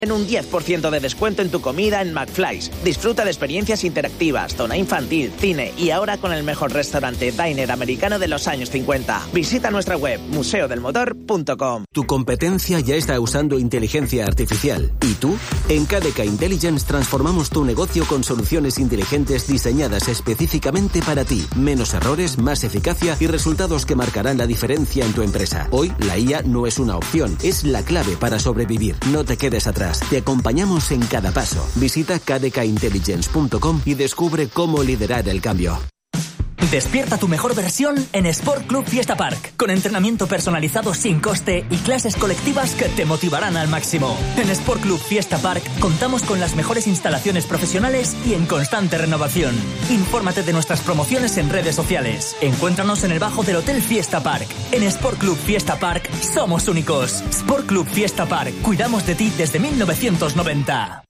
En un 10% de descuento en tu comida en McFly's. Disfruta de experiencias interactivas, zona infantil, cine y ahora con el mejor restaurante diner americano de los años 50. Visita nuestra web museodelmotor.com. Tu competencia ya está usando inteligencia artificial. ¿Y tú? En KDK Intelligence transformamos tu negocio con soluciones inteligentes diseñadas específicamente para ti. Menos errores, más eficacia y resultados que marcarán la diferencia en tu empresa. Hoy, la IA no es una opción, es la clave para sobrevivir. No te quedes atrás. Te acompañamos en cada paso. Visita kdkintelligence.com y descubre cómo liderar el cambio. Despierta tu mejor versión en Sport Club Fiesta Park, con entrenamiento personalizado sin coste y clases colectivas que te motivarán al máximo. En Sport Club Fiesta Park contamos con las mejores instalaciones profesionales y en constante renovación. Infórmate de nuestras promociones en redes sociales. Encuéntranos en el bajo del Hotel Fiesta Park. En Sport Club Fiesta Park somos únicos. Sport Club Fiesta Park, cuidamos de ti desde 1990.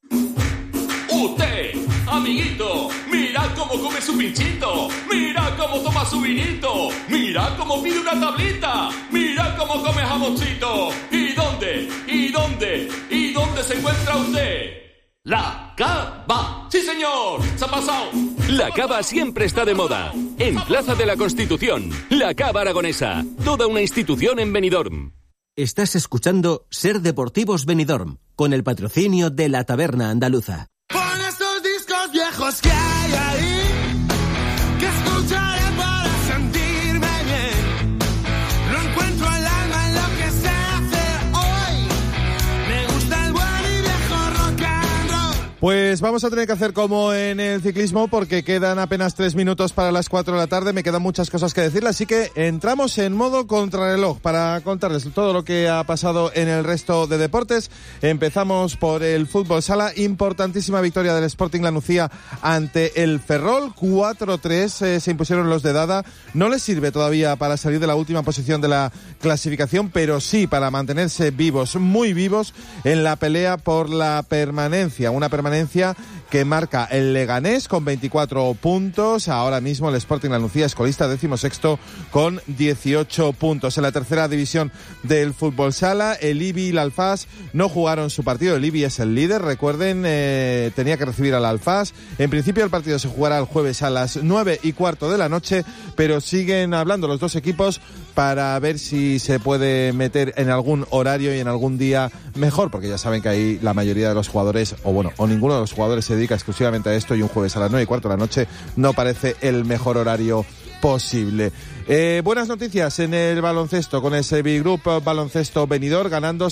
¡Usted, amiguito! ¡Mira cómo come su pinchito! ¡Mira cómo toma su vinito! ¡Mira cómo pide una tablita! ¡Mira cómo come jamoncito! ¿Y dónde? ¿Y dónde? ¿Y dónde se encuentra usted? ¡La Cava! ¡Sí, señor! ¡Se ha pasado! La Cava siempre está de moda. En Plaza de la Constitución. La Cava Aragonesa. Toda una institución en Benidorm. Estás escuchando Ser Deportivos Benidorm, con el patrocinio de la Taberna Andaluza. Pon estos discos viejos que hay ahí, que escucharé para sentirme bien. No encuentro el alma en lo que sé hacer hoy. Me gusta el buen y viejo rock and roll. Pues vamos a tener que hacer como en el ciclismo, porque quedan apenas 3 minutos para las 4 de la tarde. Me quedan muchas cosas que decirle, así que entramos en modo contrarreloj para contarles todo lo que ha pasado en el resto de deportes. Empezamos por el fútbol sala. Importantísima victoria del Sporting Lanucía ante el Ferrol. 4-3 se impusieron los de Dada. No les sirve todavía para salir de la última posición de la clasificación, pero sí para mantenerse vivos, muy vivos, en la pelea por la permanencia. Una permanencia que marca el Leganés con 24 puntos. Ahora mismo el Sporting Lanucía es colista 16º con 18 puntos. En la tercera división del fútbol sala, el IBI y el Alfás no jugaron su partido. El IBI es el líder, recuerden, tenía que recibir al Alfás. En principio el partido se jugará el jueves a las 9:15 de la noche, pero siguen hablando los dos equipos para ver si se puede meter en algún horario y en algún día mejor, porque ya saben que ahí la mayoría de los jugadores, o ninguno de los jugadores se dedica exclusivamente a esto, y un jueves a las 9:15 de la noche no parece el mejor horario posible. Buenas noticias en el baloncesto, con ese B-Group Baloncesto Benidorm ganando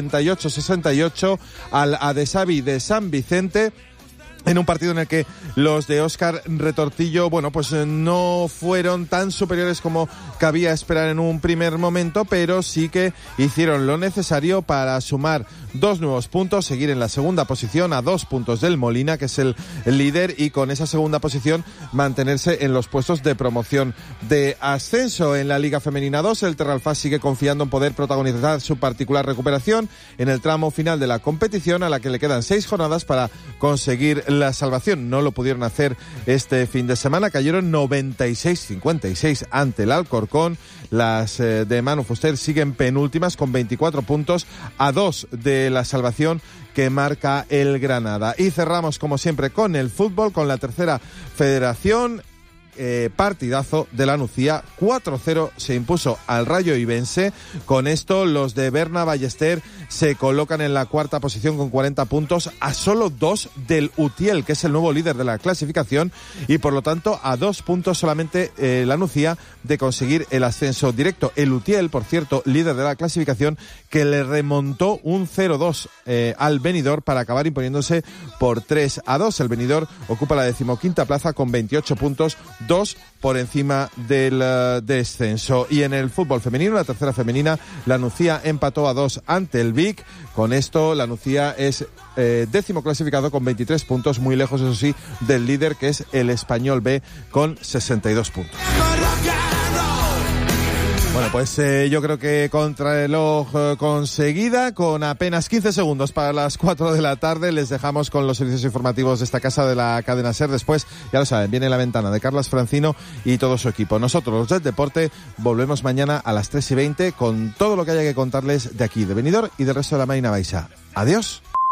78-68 al Adesavi de San Vicente, en un partido en el que los de Óscar Retortillo, pues no fueron tan superiores como cabía esperar en un primer momento, pero sí que hicieron lo necesario para sumar 2 nuevos puntos, seguir en la segunda posición a 2 puntos del Molina, que es el líder, y con esa segunda posición mantenerse en los puestos de promoción de ascenso. En la Liga Femenina 2, el Terralfás sigue confiando en poder protagonizar su particular recuperación en el tramo final de la competición, a la que le quedan 6 jornadas para conseguir la salvación. No lo pudieron hacer este fin de semana, cayeron 96-56 ante el Alcorcón. Las de Manu Fuster siguen penúltimas con 24 puntos, a 2 de la salvación que marca el Granada. Y cerramos como siempre con el fútbol, con la tercera federación. Partidazo de la Nucía, 4-0 se impuso al Rayo Ibense. Con esto los de Berna Ballester se colocan en la cuarta posición con 40 puntos, a solo 2 del Utiel, que es el nuevo líder de la clasificación, y por lo tanto a 2 puntos solamente la Nucía de conseguir el ascenso directo. El Utiel, por cierto, líder de la clasificación, que le remontó un 0-2 al Benidorm para acabar imponiéndose por 3-2. El Benidorm ocupa la 15ª plaza con 28 puntos, 2 por encima del descenso. Y en el fútbol femenino, la tercera femenina, la Nucía empató a 2 ante el Vic. Con esto la Nucía es 10º clasificado con 23 puntos, muy lejos, eso sí, del líder, que es el Español B, con 62 puntos. Bueno, pues yo creo que contrarreloj conseguida, con apenas 15 segundos para las 4 de la tarde. Les dejamos con los servicios informativos de esta casa de la cadena SER. Después, ya lo saben, viene La Ventana de Carlas Francino y todo su equipo. Nosotros, los del deporte, volvemos mañana a las 3:20 con todo lo que haya que contarles de aquí, de Benidorm y del resto de la Marina Baixa. Adiós.